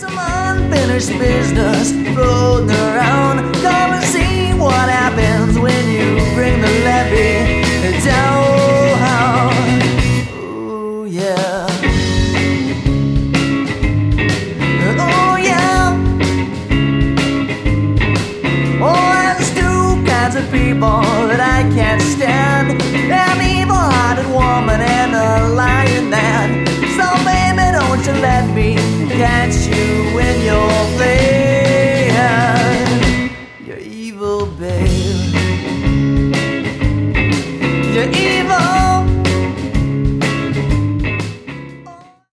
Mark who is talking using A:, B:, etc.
A: some unfinished business floating around. Come and see what happens when you bring the levee down. Ooh, yeah. Oh, yeah. Oh, there's two kinds of people that I can't stand: an evil-hearted woman and a lying man. So baby, don't you let me catch you in your place.